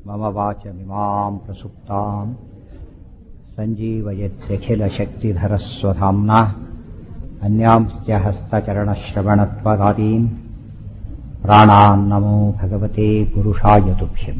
मम वाचमिमां प्रसुप्तां सञ्जीवयत्यखिलशक्तिधरस्वधाम्ना अन्यांश्च हस्तचरणश्रवणत्वगादीन् प्राणान्नमो भगवते पुरुषाय तुभ्यम्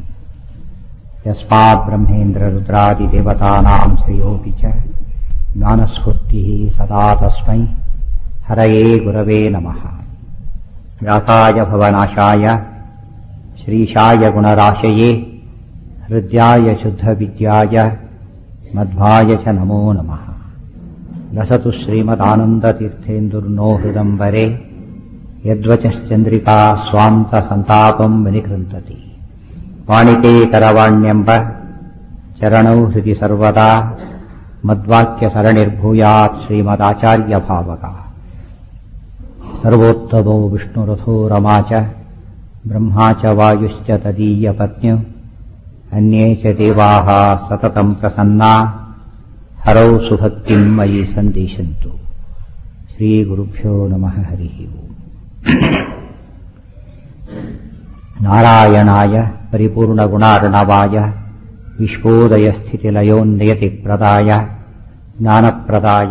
यस्माद्ब्रह्मेन्द्ररुद्रादिदेवतानां श्रेयोऽपि च ज्ञानस्फूर्तिः सदा तस्मै हरये गुरवे नमः। व्यासाय भवनाशाय श्रीशाय गुणराशये हृद्याय शुद्धविद्याय मध्वाय च नमो नमः। लसतु श्रीमदानन्दतीर्थेन्दुर्नो हृदम्बरे यद्वचश्चन्द्रिका स्वान्तसन्तापम् विनिकृन्तति। वाणिते करवाण्यम्ब चरणौ हृदि सर्वदा मद्वाक्यसरणिर्भूयात् श्रीमदाचार्यभावगा। सर्वोत्तमो विष्णुरथो रमा च ब्रह्मा च वायुश्च तदीयपत्न्य अन्ये च देवाः सततं प्रसन्ना हरौ सुभक्तिम् मयि सन्दिशन्तु। श्रीगुरुभ्यो नमः। हरिः ओम्। नारायणाय परिपूर्णगुणार्णवाय विश्वोदयस्थितिलयोन्नियतिप्रदाय ज्ञानप्रदाय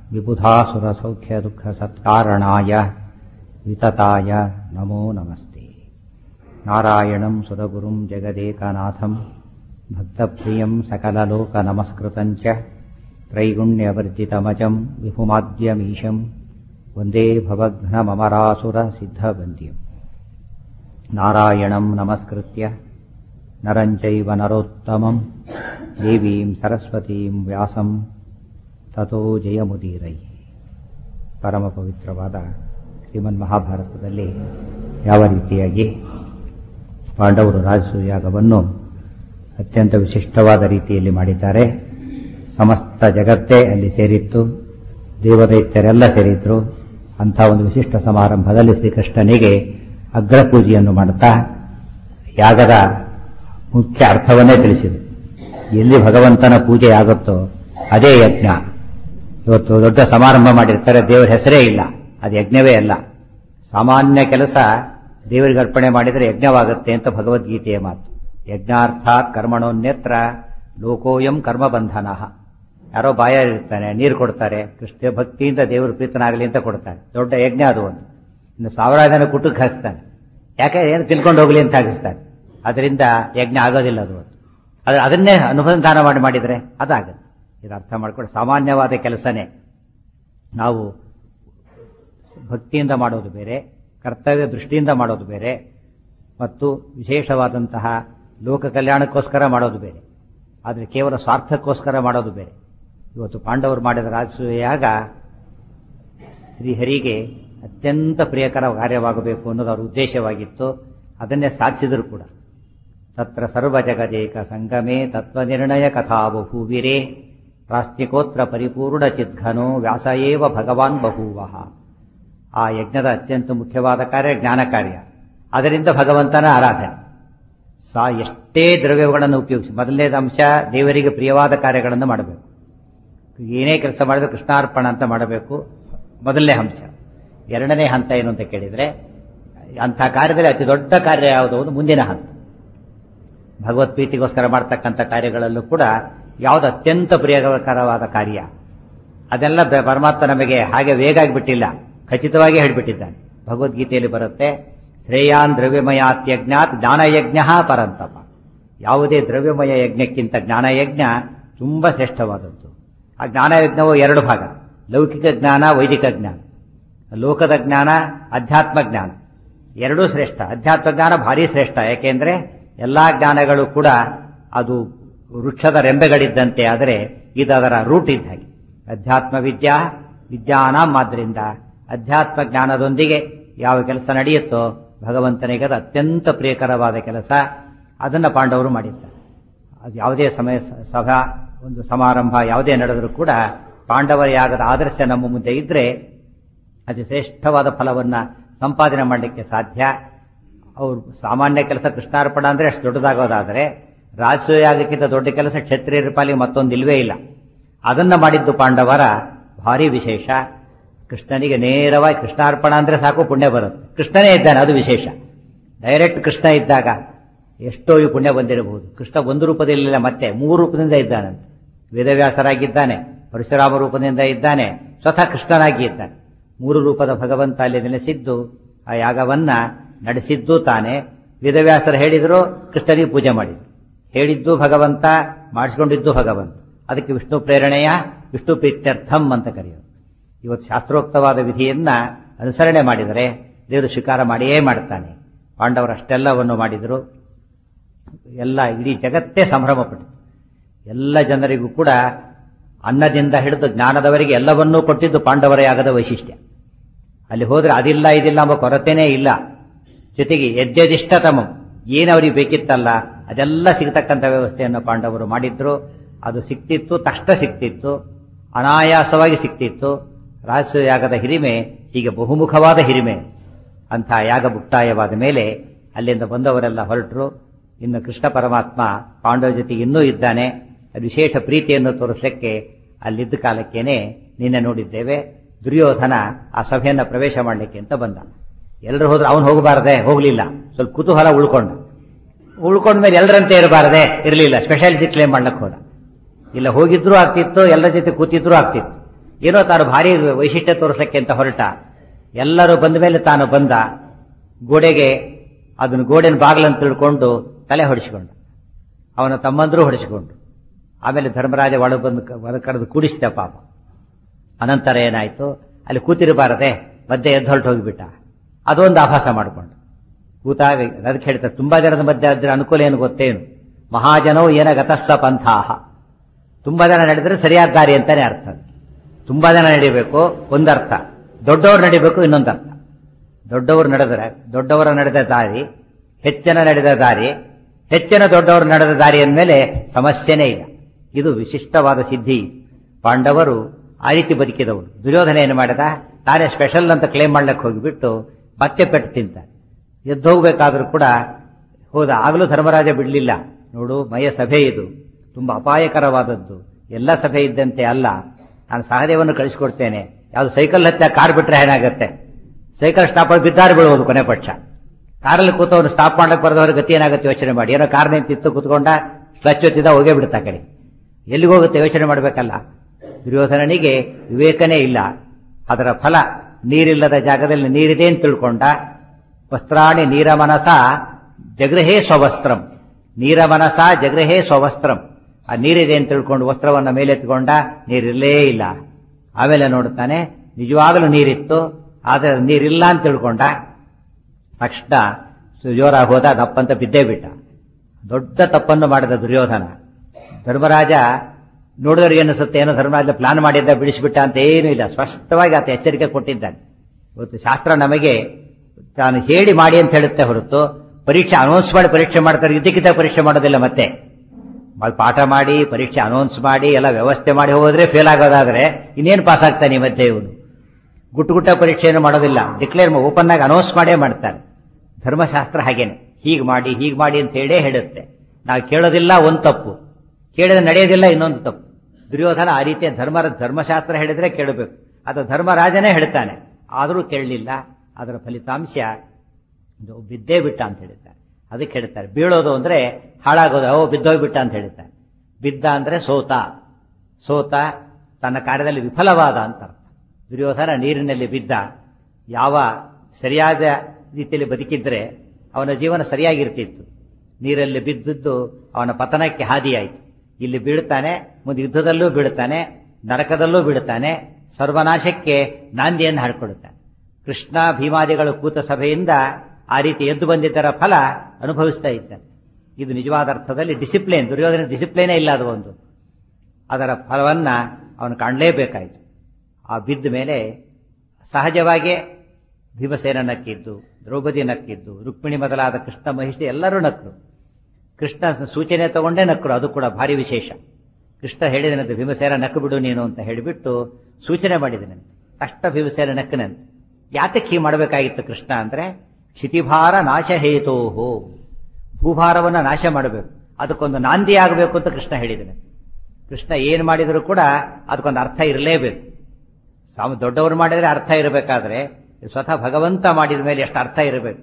विबुधासुरसौख्यदुःखसत्कारणाय वितताय नमो नमस्ते। नारायणं सुरगुरुं जगदेकनाथं भक्तप्रियं सकललोकनमस्कृतं च त्रैगुण्यवर्जितमजं विभुमाद्यमीशं वन्दे भवघ्नममरासुरसिद्धवन्द्यम्। नारायणं नमस्कृत्य नरं चैव नरोत्तमं देवीं सरस्वतीं व्यासं ततो ಜಯಮುದೀರಯ್ಯ. ಪರಮ ಪವಿತ್ರವಾದ ಶ್ರೀಮನ್ಮಹಾಭಾರತದಲ್ಲಿ ಯಾವ ರೀತಿಯಾಗಿ ಪಾಂಡವರು ರಾಜಸೂಯಾಗವನ್ನು ಅತ್ಯಂತ ವಿಶಿಷ್ಟವಾದ ರೀತಿಯಲ್ಲಿ ಮಾಡಿದ್ದಾರೆ. ಸಮಸ್ತ ಜಗತ್ತೇ ಅಲ್ಲಿ ಸೇರಿತ್ತು, ದೇವದೈತ್ಯರೆಲ್ಲ ಸೇರಿದ್ರು. ಅಂಥ ಒಂದು ವಿಶಿಷ್ಟ ಸಮಾರಂಭದಲ್ಲಿ ಶ್ರೀಕೃಷ್ಣನಿಗೆ ಅಗ್ರಪೂಜೆಯನ್ನು ಮಾಡುತ್ತಾ ಯಾಗದ ಮುಖ್ಯ ಅರ್ಥವನ್ನೇ ತಿಳಿಸಿದರು. ಎಲ್ಲಿ ಭಗವಂತನ ಪೂಜೆ ಆಗುತ್ತೋ ಅದೇ ಯಜ್ಞ. ಇವತ್ತು ದೊಡ್ಡ ಸಮಾರಂಭ ಮಾಡಿರ್ತಾರೆ, ದೇವರ ಹೆಸರೇ ಇಲ್ಲ, ಅದು ಯಜ್ಞವೇ ಅಲ್ಲ. ಸಾಮಾನ್ಯ ಕೆಲಸ ದೇವರಿಗೆ ಅರ್ಪಣೆ ಮಾಡಿದರೆ ಯಜ್ಞವಾಗುತ್ತೆ ಅಂತ ಭಗವದ್ಗೀತೆಯ ಮಾತು. ಯಜ್ಞಾರ್ಥಾತ್ ಕರ್ಮಣೋನ್ಯತ್ರ ಲೋಕೋಯಂ ಕರ್ಮಬಂಧನ. ಯಾರೋ ಬಾಯಾರಿರ್ತಾನೆ, ನೀರು ಕೊಡ್ತಾರೆ, ಕೃಷ್ಣ ಭಕ್ತಿಯಿಂದ ದೇವರು ಪ್ರೀತನಾಗಲಿ ಅಂತ ಕೊಡ್ತಾರೆ, ದೊಡ್ಡ ಯಜ್ಞ ಅದು ಒಂದು. ಇನ್ನು ಸಾವಿರಾರು ಜನ ಕುಟುಕ್ಕೆ ಹಾಕಿಸ್ತಾನೆ, ಯಾಕೆ ಏನು ತಿಳ್ಕೊಂಡು ಹೋಗ್ಲಿ ಅಂತ ಹಾಕಿಸ್ತಾನೆ. ಅದರಿಂದ ಯಜ್ಞ ಆಗೋದಿಲ್ಲ ಅದು. ಅದನ್ನೇ ಅನುಸಂಧಾನ ಮಾಡಿದರೆ ಅದಾಗುತ್ತೆ. ಇದು ಅರ್ಥ ಮಾಡ್ಕೊಂಡು ಸಾಮಾನ್ಯವಾದ ಕೆಲಸನೇ ನಾವು ಭಕ್ತಿಯಿಂದ ಮಾಡೋದು ಬೇರೆ, ಕರ್ತವ್ಯ ದೃಷ್ಟಿಯಿಂದ ಮಾಡೋದು ಬೇರೆ, ಮತ್ತು ವಿಶೇಷವಾದಂತಹ ಲೋಕ ಕಲ್ಯಾಣಕ್ಕೋಸ್ಕರ ಮಾಡೋದು ಬೇರೆ, ಆದರೆ ಕೇವಲ ಸ್ವಾರ್ಥಕ್ಕೋಸ್ಕರ ಮಾಡೋದು ಬೇರೆ. ಇವತ್ತು ಪಾಂಡವರು ಮಾಡಿದ ರಾಜಸೂಯಾಗ ಶ್ರೀಹರಿಗೆ ಅತ್ಯಂತ ಪ್ರಿಯಕರ ಕಾರ್ಯವಾಗಬೇಕು ಅನ್ನೋದು ಅವರ ಉದ್ದೇಶವಾಗಿತ್ತು. ಅದನ್ನೇ ಸಾಧಿಸಿದರು ಕೂಡ. ತತ್ರ ಸರ್ವಜಗದೇಕ ಸಂಗಮೇ ತತ್ವನಿರ್ಣಯ ಕಥಾ ಬಭೂವಿರೇ ಪ್ರಾಸ್ತಿಕೋತ್ರ ಪರಿಪೂರ್ಣ ಚಿದ್ಘನೋ ವ್ಯಾಸಯೇವ ಭಗವಾನ್ ಬಭೂವಃ. ಆ ಯಜ್ಞದ ಅತ್ಯಂತ ಮುಖ್ಯವಾದ ಕಾರ್ಯ ಜ್ಞಾನ ಕಾರ್ಯ. ಅದರಿಂದ ಭಗವಂತನ ಆರಾಧನೆ. ಎಷ್ಟೇ ದ್ರವ್ಯಗಳನ್ನು ಉಪಯೋಗಿಸಿ ಮೊದಲನೇದ ಅಂಶ ದೇವರಿಗೆ ಪ್ರಿಯವಾದ ಕಾರ್ಯಗಳನ್ನು ಮಾಡಬೇಕು. ಏನೇ ಕೆಲಸ ಮಾಡಿದ್ರೆ ಕೃಷ್ಣಾರ್ಪಣ ಅಂತ ಮಾಡಬೇಕು, ಮೊದಲನೇ ಅಂಶ. ಎರಡನೇ ಹಂತ ಏನು ಅಂತ ಕೇಳಿದರೆ, ಅಂಥ ಕಾರ್ಯದಲ್ಲಿ ಅತಿ ದೊಡ್ಡ ಕಾರ್ಯ ಯಾವುದು ಒಂದು ಮುಂದಿನ ಹಂತ. ಭಗವತ್ ಪ್ರೀತಿಗೋಸ್ಕರ ಮಾಡ್ತಕ್ಕಂಥ ಕಾರ್ಯಗಳಲ್ಲೂ ಕೂಡ ಯಾವುದು ಅತ್ಯಂತ ಪ್ರಿಯಕರವಾದ ಕಾರ್ಯ, ಅದೆಲ್ಲ ಪರಮಾತ್ಮ ನಮಗೆ ಹಾಗೆ ವೇಗ ಆಗಿಬಿಟ್ಟಿಲ್ಲ, ಖಚಿತವಾಗಿ ಹೇಳಿಬಿಟ್ಟಿದ್ದಾನೆ. ಭಗವದ್ಗೀತೆಯಲ್ಲಿ ಬರುತ್ತೆ, ಶ್ರೇಯಾನ್ ದ್ರವ್ಯಮಯಾತ್ಯಜ್ಞಾತ್ ಜ್ಞಾನಯಜ್ಞ ಪರಂತಪ. ಯಾವುದೇ ದ್ರವ್ಯಮಯ ಯಜ್ಞಕ್ಕಿಂತ ಜ್ಞಾನಯಜ್ಞ ತುಂಬ ಶ್ರೇಷ್ಠವಾದದ್ದು. ಆ ಜ್ಞಾನಯಜ್ಞವು ಎರಡು ಭಾಗ, ಲೌಕಿಕ ಜ್ಞಾನ, ವೈದಿಕ ಜ್ಞಾನ. ಲೋಕದ ಜ್ಞಾನ, ಅಧ್ಯಾತ್ಮ ಜ್ಞಾನ ಎರಡೂ ಶ್ರೇಷ್ಠ. ಅಧ್ಯಾತ್ಮ ಜ್ಞಾನ ಭಾರಿ ಶ್ರೇಷ್ಠ, ಯಾಕೆಂದ್ರೆ ಎಲ್ಲಾ ಜ್ಞಾನಗಳು ಕೂಡ ಅದು ವೃಕ್ಷದ ರೆಂಬೆಗಳಿದ್ದಂತೆ, ಆದರೆ ಇದು ಅದರ ರೂಟ್ ಇದ್ದ ಹಾಗೆ. ಅಧ್ಯಾತ್ಮ ವಿದ್ಯಾನಾಂ. ಆದ್ದರಿಂದ ಅಧ್ಯಾತ್ಮ ಜ್ಞಾನದೊಂದಿಗೆ ಯಾವ ಕೆಲಸ ನಡೆಯುತ್ತೋ ಭಗವಂತನಿಗೆ ಅದು ಅತ್ಯಂತ ಪ್ರಿಯಕರವಾದ ಕೆಲಸ. ಅದನ್ನು ಪಾಂಡವರು ಮಾಡಿದ್ದಾರೆ. ಅದು ಯಾವುದೇ ಸಮಯ ಸಭಾ ಒಂದು ಸಮಾರಂಭ ಯಾವುದೇ ನಡೆದರೂ ಕೂಡ ಪಾಂಡವರ ಯಾಗದ ಆದರ್ಶ ನಮ್ಮ ಮುಂದೆ ಇದ್ರೆ ಅತಿ ಶ್ರೇಷ್ಠವಾದ ಫಲವನ್ನ ಸಂಪಾದನೆ ಮಾಡಲಿಕ್ಕೆ ಸಾಧ್ಯ. ಅವರು ಸಾಮಾನ್ಯ ಕೆಲಸ ಕೃಷ್ಣಾರ್ಪಣ ಅಂದ್ರೆ ಅಷ್ಟು ದೊಡ್ಡದಾಗೋದಾದರೆ, ರಾಜಸೂಯಾಗಕ್ಕಿಂತ ದೊಡ್ಡ ಕೆಲಸ ಕ್ಷತ್ರಿಯರ ಪಾಲಿಗೆ ಮತ್ತೊಂದು ಇಲ್ವೇ ಇಲ್ಲ. ಅದನ್ನ ಮಾಡಿದ್ದು ಪಾಂಡವರ ಭಾರಿ ವಿಶೇಷ. ಕೃಷ್ಣನಿಗೆ ನೇರವಾಗಿ ಕೃಷ್ಣಾರ್ಪಣ ಅಂದ್ರೆ ಸಾಕು, ಪುಣ್ಯ ಬರುತ್ತೆ. ಕೃಷ್ಣನೇ ಇದ್ದಾನೆ, ಅದು ವಿಶೇಷ. ಡೈರೆಕ್ಟ್ ಕೃಷ್ಣ ಇದ್ದಾಗ ಎಷ್ಟೋ ಈ ಪುಣ್ಯ ಬಂದಿರಬಹುದು. ಕೃಷ್ಣ ಒಂದು ರೂಪದಲ್ಲಿಲ್ಲ, ಮತ್ತೆ 3 ರೂಪದಿಂದ ಇದ್ದಾನಂತೆ. ವೇದವ್ಯಾಸರಾಗಿದ್ದಾನೆ, ಪರಶುರಾಮ ರೂಪದಿಂದ ಇದ್ದಾನೆ, ಸ್ವತಃ ಕೃಷ್ಣನಾಗಿ ಇದ್ದಾನೆ. 3 ರೂಪದ ಭಗವಂತ ಅಲ್ಲಿ ನೆಲೆಸಿದ್ದು ಆ ಯಾಗವನ್ನ ನಡೆಸಿದ್ದು ತಾನೆ. ವೇದವ್ಯಾಸರು ಹೇಳಿದ್ರು, ಕೃಷ್ಣನಿಗೆ ಪೂಜೆ ಮಾಡಿದ್ರು. ಹೇಳಿದ್ದು ಭಗವಂತ, ಮಾಡಿಸಿಕೊಂಡಿದ್ದು ಭಗವಂತ. ಅದಕ್ಕೆ ವಿಷ್ಣು ಪ್ರೇರಣೆಯ ವಿಷ್ಣು ಪ್ರೀತ್ಯರ್ಥಂ ಅಂತ ಕರೆಯೋದು. ಇವತ್ತು ಶಾಸ್ತ್ರೋಕ್ತವಾದ ವಿಧಿಯನ್ನ ಅನುಸರಣೆ ಮಾಡಿದರೆ ದೇವರು ಸ್ವೀಕಾರ ಮಾಡಿಯೇ ಮಾಡ್ತಾನೆ. ಪಾಂಡವರಷ್ಟೆಲ್ಲವನ್ನು ಮಾಡಿದರು. ಎಲ್ಲ ಇಡೀ ಜಗತ್ತೇ ಸಂಭ್ರಮ ಪಟ್ಟಿತು. ಎಲ್ಲ ಜನರಿಗೂ ಕೂಡ ಅನ್ನದಿಂದ ಹಿಡಿದು ಜ್ಞಾನದವರೆಗೆ ಎಲ್ಲವನ್ನೂ ಕೊಟ್ಟಿದ್ದು ಪಾಂಡವರ ಯಾಗದ ವೈಶಿಷ್ಟ್ಯ. ಅಲ್ಲಿ ಹೋದ್ರೆ ಅದಿಲ್ಲ ಇದಿಲ್ಲ ಎಂಬ ಕೊರತೆನೇ ಇಲ್ಲ. ಜೊತೆಗೆ ಯದ್ಯದಿಷ್ಟತಮಂ, ಏನವರಿಗೆ ಬೇಕಿತ್ತಲ್ಲ ಅದೆಲ್ಲ ಸಿಗತಕ್ಕಂಥ ವ್ಯವಸ್ಥೆಯನ್ನು ಪಾಂಡವರು ಮಾಡಿದ್ರು. ಅದು ಸಿಕ್ತಿತ್ತು, ತಕ್ಷಣ ಸಿಕ್ತಿತ್ತು, ಅನಾಯಾಸವಾಗಿ ಸಿಕ್ತಿತ್ತು. ರಹಸ್ಯ ಯಾಗದ ಹಿರಿಮೆ ಹೀಗೆ ಬಹುಮುಖವಾದ ಹಿರಿಮೆ. ಅಂಥ ಯಾಗ ಮುಕ್ತಾಯವಾದ ಮೇಲೆ ಅಲ್ಲಿಂದ ಬಂದವರೆಲ್ಲ ಹೊರಟರು. ಇನ್ನು ಕೃಷ್ಣ ಪರಮಾತ್ಮ ಪಾಂಡವ ಜೊತೆಗೆ ಇನ್ನೂ ಇದ್ದಾನೆ. ವಿಶೇಷ ಪ್ರೀತಿಯನ್ನು ತೋರಿಸಲಿಕ್ಕೆ ಅಲ್ಲಿದ್ದ ಕಾಲಕ್ಕೇನೆ ನಿನ್ನೆ ನೋಡಿದ್ದೇವೆ, ದುರ್ಯೋಧನ ಆ ಸಭೆಯನ್ನು ಪ್ರವೇಶ ಮಾಡಲಿಕ್ಕೆ ಅಂತ ಬಂದ. ಎಲ್ಲರೂ ಹೋದ್ರು, ಅವನು ಹೋಗಬಾರದೆ, ಹೋಗ್ಲಿಲ್ಲ. ಸ್ವಲ್ಪ ಕುತೂಹಲ ಉಳ್ಕೊಂಡ್ಮೇಲೆ ಎಲ್ಲರಂತೆ ಇರಬಾರದೆ, ಇರಲಿಲ್ಲ. ಸ್ಪೆಷಾಲಿಟಿ ಕ್ಲೇಮ್ ಮಾಡ್ಲಿಕ್ಕೆ ಹೋದ. ಇಲ್ಲ, ಹೋಗಿದ್ರು ಆಗ್ತಿತ್ತು, ಎಲ್ಲರ ಜೊತೆ ಕೂತಿದ್ರು ಆಗ್ತಿತ್ತು. ಏನೋ ತಾನು ಭಾರಿ ವೈಶಿಷ್ಟ್ಯ ತೋರಿಸಲಿಕ್ಕೆ ಅಂತ ಹೊರಟ. ಎಲ್ಲರೂ ಬಂದ ಮೇಲೆ ತಾನು ಬಂದ. ಗೋಡೆಗೆ ಅದನ್ನು ಗೋಡೆನ ಬಾಗಿಲನ್ನು ತಿಳ್ಕೊಂಡು ತಲೆ ಹೊಡಿಸಿಕೊಂಡ. ಅವನ ತಮ್ಮಂದ್ರು ಹೊಡಿಸಿಕೊಂಡ್ರು. ಆಮೇಲೆ ಧರ್ಮರಾಜ ಒಳಗೆ ಬಂದು ಕರೆದು ಕೂಡಿಸಿದ ಪಾಪ. ಅನಂತರ ಏನಾಯ್ತು, ಅಲ್ಲಿ ಕೂತಿರಬಾರದೆ, ಮಧ್ಯೆ ಎದ್ದು ಹೊರಟು ಹೋಗಿಬಿಟ್ಟ. ಅದೊಂದು ಆಭಾಸ ಮಾಡಿಕೊಂಡು ಕೂತಾಗ ಅದಕ್ಕೆ ಹೇಳ್ತಾರೆ, ತುಂಬಾ ಜನದ ಮಧ್ಯೆ ಅದ್ರ ಅನುಕೂಲ ಏನು ಗೊತ್ತೇನು, ಮಹಾಜನವು ಏನ ಗತಸ್ಸ ಪಂಥಾಹ. ತುಂಬಾ ಜನ ನಡೆದ್ರೆ ಸರಿಯಾದ ದಾರಿ ಅಂತಾನೆ ಅರ್ಥ. ತುಂಬಾ ಜನ ನಡಿಬೇಕು ಒಂದರ್ಥ, ದೊಡ್ಡವರು ನಡಿಬೇಕು ಇನ್ನೊಂದರ್ಥ. ದೊಡ್ಡವರ ನಡೆದ ದಾರಿ, ಹೆಚ್ಚಿನ ನಡೆದ ದಾರಿ, ಹೆಚ್ಚಿನ ದೊಡ್ಡವರು ನಡೆದ ದಾರಿ ಅಂದಮೇಲೆ ಸಮಸ್ಯೆನೇ ಇಲ್ಲ. ಇದು ವಿಶಿಷ್ಟವಾದ ಸಿದ್ಧಿ. ಪಾಂಡವರು ಆ ರೀತಿ ಬದುಕಿದವರು. ದುರ್ಯೋಧನ ಏನು ಮಾಡಿದ, ತಾನೇ ಸ್ಪೆಷಲ್ ಅಂತ ಕ್ಲೇಮ್ ಮಾಡ್ಲಿಕ್ಕೆ ಹೋಗಿಬಿಟ್ಟು ಮತ್ತೆ ಪೆಟ್ಟು ತಿಂತ. ಎದ್ದು ಹೋಗ್ಬೇಕಾದ್ರೂ ಕೂಡ ಹೋದ. ಆಗಲೂ ಧರ್ಮರಾಜ ಬಿಡಲಿಲ್ಲ. ನೋಡು, ಮಯ ಸಭೆ ಇದು ತುಂಬಾ ಅಪಾಯಕರವಾದದ್ದು, ಎಲ್ಲ ಸಭೆ ಇದ್ದಂತೆ ಅಲ್ಲ. ನಾನು ಸಹದೇವನ್ನು ಕಳಿಸಿಕೊಡ್ತೇನೆ. ಯಾವ್ದು ಸೈಕಲ್ ಹತ್ತ ಕಾರ್ ಬಿಟ್ರೆ ಏನಾಗುತ್ತೆ, ಸೈಕಲ್ ಸ್ಟಾಪ್ ಆಗಿ ಬಿದ್ದಾರು ಬೀಳುವುದು ಕೊನೆ ಪಕ್ಷ. ಕಾರಲ್ಲಿ ಕೂತವನು ಸ್ಟಾಪ್ ಮಾಡ್ಲಿಕ್ಕೆ ಬರೆದವ್ರ ಗತಿ ಏನಾಗುತ್ತೆ ಯೋಚನೆ ಮಾಡಿ. ಏನೋ ಕಾರ್ ನಿಂತಿತ್ತು, ಕೂತ್ಕೊಂಡ ಕ್ಲಚ್ ಒತ್ತಿದ, ಹೋಗೇ ಬಿಡುತ್ತಾ ಕಡೆ. ಎಲ್ಲಿಗೋಗುತ್ತೆ ಯೋಚನೆ ಮಾಡಬೇಕಲ್ಲ. ದುರ್ಯೋಧನನಿಗೆ ವಿವೇಕನೇ ಇಲ್ಲ. ಅದರ ಫಲ ನೀರಿಲ್ಲದ ಜಾಗದಲ್ಲಿ ನೀರಿದೆ ಅಂತ ತಿಳ್ಕೊಂಡ. ವಸ್ತ್ರಾಣಿ ನೀರಮನಸ ಜಗೃಹೇ ಸ್ವವಸ್ತ್ರಂ, ನೀರಮನಸ ಜಗೃಹೇ ಸ್ವವಸ್ತ್ರಂ. ಆ ನೀರಿದೆ ಅಂತ ತಿಳ್ಕೊಂಡು ವಸ್ತ್ರವನ್ನ ಮೇಲೆತ್ಕೊಂಡ, ನೀರಿರಲೇ ಇಲ್ಲ. ಆಮೇಲೆ ನೋಡ್ತಾನೆ ನಿಜವಾಗಲೂ ನೀರಿತ್ತು, ಆದ್ರೆ ನೀರಿಲ್ಲ ಅಂತ ತಿಳ್ಕೊಂಡ. ತಕ್ಷಣ ಜೋರಾಗಿ ಹೋದ, ದಪ್ಪಂತ ಬಿದ್ದೇ ಬಿಟ್ಟ. ದೊಡ್ಡ ತಪ್ಪನ್ನು ಮಾಡಿದ ದುರ್ಯೋಧನ. ಧರ್ಮರಾಜ ನೋಡಿದವ್ರಿಗೆ ಅನಿಸುತ್ತೆ ಏನೋ ಧರ್ಮರಾಜ ಪ್ಲಾನ್ ಮಾಡಿದ್ದ, ಬಿಡಿಸಿಬಿಟ್ಟ ಅಂತ ಏನೂ ಇಲ್ಲ. ಸ್ಪಷ್ಟವಾಗಿ ಆತ ಎಚ್ಚರಿಕೆ ಕೊಟ್ಟಿದ್ದಾನೆ. ಇವತ್ತು ಶಾಸ್ತ್ರ ನಮಗೆ ತಾನು ಹೇಳಿ ಮಾಡಿ ಅಂತ ಹೇಳುತ್ತೆ ಹೊರತು ಪರೀಕ್ಷೆ ಅನೌನ್ಸ್ ಮಾಡಿ ಪರೀಕ್ಷೆ ಮಾಡ್ತಾರೆ. ಇದಕ್ಕಿಂತ ಪರೀಕ್ಷೆ ಮಾಡೋದಿಲ್ಲ. ಮತ್ತೆ ಪಾಠ ಮಾಡಿ ಪರೀಕ್ಷೆ ಅನೌನ್ಸ್ ಮಾಡಿ ಎಲ್ಲ ವ್ಯವಸ್ಥೆ ಮಾಡಿ ಹೋದ್ರೆ ಫೇಲ್ ಆಗೋದಾದ್ರೆ ಇನ್ನೇನು ಪಾಸ್ ಆಗ್ತಾನೆ ಈ ಮಧ್ಯೆ ಇವನು. ಗುಟ್ಟ ಪರೀಕ್ಷೆಯನ್ನು ಮಾಡೋದಿಲ್ಲ, ಡಿಕ್ಲೇರ್ ಓಪನ್ ಆಗಿ ಅನೌನ್ಸ್ ಮಾಡೇ ಮಾಡ್ತಾರೆ. ಧರ್ಮಶಾಸ್ತ್ರ ಹಾಗೇನೆ, ಹೀಗೆ ಮಾಡಿ ಅಂತ ಹೇಳೇ ಹೇಳುತ್ತೆ. ನಾವು ಕೇಳೋದಿಲ್ಲ ಒಂದು ತಪ್ಪು, ಕೇಳಿದ್ರೆ ನಡೆಯೋದಿಲ್ಲ ಇನ್ನೊಂದು ತಪ್ಪು. ದುರ್ಯೋಧನ ಆ ರೀತಿಯ ಧರ್ಮಶಾಸ್ತ್ರ ಹೇಳಿದ್ರೆ ಕೇಳಬೇಕು. ಅದು ಧರ್ಮರಾಜನೇ ಹೇಳ್ತಾನೆ, ಆದರೂ ಕೇಳಲಿಲ್ಲ. ಅದರ ಫಲಿತಾಂಶ ಬಿದ್ದೇ ಬಿಟ್ಟ ಅಂತ ಹೇಳ್ತಾರೆ. ಅದಕ್ಕೆ ಹೇಳ್ತಾರೆ ಬೀಳೋದು ಅಂದ್ರೆ ಹಾಳಾಗೋದು, ಬಿದ್ದೋಗ್ಬಿಟ್ಟ ಅಂತ ಹೇಳ್ತಾರೆ. ಬಿದ್ದ ಅಂದ್ರೆ ಸೋತ ತನ್ನ ಕಾರ್ಯದಲ್ಲಿ ವಿಫಲವಾದ ಅಂತ ಅರ್ಥ. ದುರ್ಯೋಧನ ನೀರಿನಲ್ಲಿ ಬಿದ್ದ. ಯಾವ ಸರಿಯಾದ ರೀತಿಯಲ್ಲಿ ಬದುಕಿದ್ರೆ ಅವನ ಜೀವನ ಸರಿಯಾಗಿರ್ತಿತ್ತು. ನೀರಲ್ಲಿ ಬಿದ್ದದ್ದು ಅವನ ಪತನಕ್ಕೆ ಹಾದಿಯಾಯಿತು. ಇಲ್ಲಿ ಬೀಳ್ತಾನೆ, ಮುಂದೆ ಯುದ್ಧದಲ್ಲೂ ಬೀಳ್ತಾನೆ, ನರಕದಲ್ಲೂ ಬೀಳ್ತಾನೆ, ಸರ್ವನಾಶಕ್ಕೆ ನಾಂದಿಯನ್ನು ಹಾಡ್ಕೊಡುತ್ತಾನೆ. ಕೃಷ್ಣ ಭೀಮಾದಿಗಳು ಕೂತ ಸಭೆಯಿಂದ ಆ ರೀತಿ ಎದ್ದು ಬಂದಿದ್ದರ ಫಲ ಅನುಭವಿಸ್ತಾ ಇದ್ದಾನೆ. ಇದು ನಿಜವಾದ ಅರ್ಥದಲ್ಲಿ ಡಿಸಿಪ್ಲಿನ್. ದುರ್ಯೋಧನ ಡಿಸಿಪ್ಲಿನೇ ಇಲ್ಲ ಅದು ಒಂದು. ಅದರ ಫಲವನ್ನ ಅವನು ಕಾಣಲೇಬೇಕಾಯಿತು. ಆ ಬಿದ್ದ ಮೇಲೆ ಸಹಜವಾಗಿ ಭೀಮಸೇನ ನಕ್ಕಿದ್ದು, ದ್ರೌಪದಿ ನಕ್ಕಿದ್ದು, ರುಕ್ಮಿಣಿ ಮೊದಲಾದ ಕೃಷ್ಣ ಮಹಿಷಿ ಎಲ್ಲರೂ ನಕ್ಕರು. ಕೃಷ್ಣ ಸೂಚನೆ ತಗೊಂಡೇ ನಕ್ಕರು, ಅದು ಕೂಡ ಭಾರಿ ವಿಶೇಷ. ಕೃಷ್ಣ ಹೇಳಿದನಂತೆ, ಭೀಮಸೇನ ನಕ್ಕು ಬಿಡು ನೀನು ಅಂತ ಹೇಳಿಬಿಟ್ಟು ಸೂಚನೆ ಮಾಡಿದನಂತೆ. ಅಷ್ಟ ಭೀಮಸೇನ ನಕ್ಕನಂತೆ. ಯಾತಕ್ಕೆ ಹೀಗೆ ಮಾಡಬೇಕಾಗಿತ್ತು ಕೃಷ್ಣ ಅಂದ್ರೆ, ಕ್ಷಿತಿಭಾರ ನಾಶ ಹೇತೋಹೋ, ಭೂಭಾರವನ್ನ ನಾಶ ಮಾಡಬೇಕು, ಅದಕ್ಕೊಂದು ನಾಂದಿ ಆಗಬೇಕು ಅಂತ ಕೃಷ್ಣ ಹೇಳಿದನು. ಕೃಷ್ಣ ಏನು ಮಾಡಿದರೂ ಕೂಡ ಅದಕ್ಕೊಂದು ಅರ್ಥ ಇರಲೇಬೇಕು. ದೊಡ್ಡವರು ಮಾಡಿದ್ರೆ ಅರ್ಥ ಇರಬೇಕಾದ್ರೆ ಸ್ವತಃ ಭಗವಂತ ಮಾಡಿದ ಮೇಲೆ ಎಷ್ಟು ಅರ್ಥ ಇರಬೇಕು.